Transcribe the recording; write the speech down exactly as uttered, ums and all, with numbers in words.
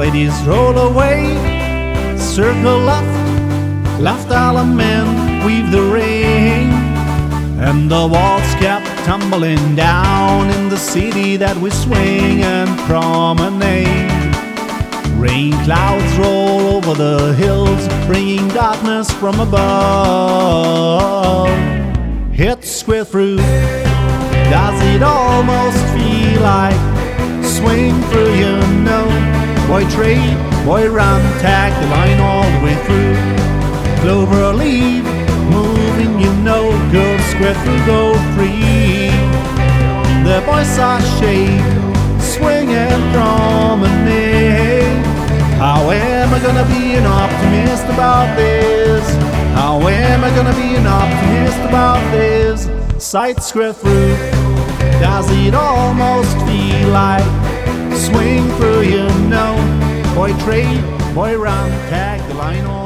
ladies roll away, circle left, left element, weave the ring. And the walls kept tumbling down in the city that we swing and promenade. Rain clouds roll over the hills, bringing darkness from above. Hit square through, does it almost feel like swing through, you know? Boy trade, boy run, tag the line all the way through. Clover leaf, moving, you know, go square through, go free. The boys are shade, swing and promenade. How am I gonna be an optimist about this? How am I gonna be an optimist about this? Sight square through, does it almost feel like swing through, you know? Boy trade, boy run, tag the line on.